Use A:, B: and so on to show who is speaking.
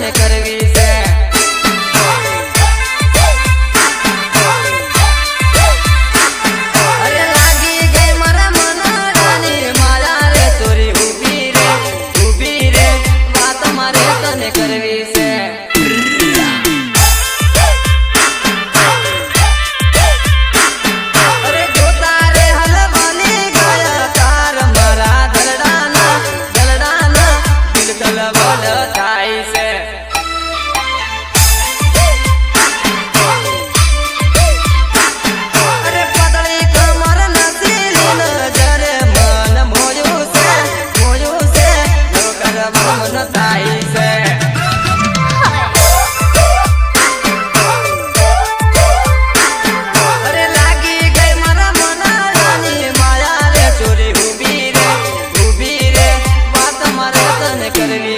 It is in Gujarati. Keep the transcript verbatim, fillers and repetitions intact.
A: તને કરવી છે અરે લાગી ગઈ મારા મનડાની માયા રે ચોરી ઊભી રે ઊભી રે વાત મારે તને કરવી છે અરે જોતા રે હલવાની ગયા તાર મારા દલડાના દલડાના દિલ કલવલ થાય છે અરે પતળી કમર નસીલી નજરે મન મોયું છે મોયું છે જો કરવા મન થાય છે અરે લાગી ગઈ મારા મનડાની માયા રે ચોરી ઊભી રે ઊભી રે વાત મારે તને કરવી